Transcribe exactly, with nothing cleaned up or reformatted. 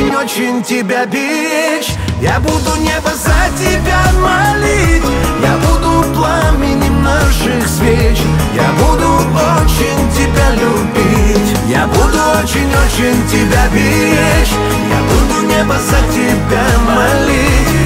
очень-очень тебя беречь. Я буду небо за тебя молить. Я буду пламенем наших свеч. Я буду очень тебя любить. Я буду очень-очень тебя беречь. Я буду небо за тебя молить.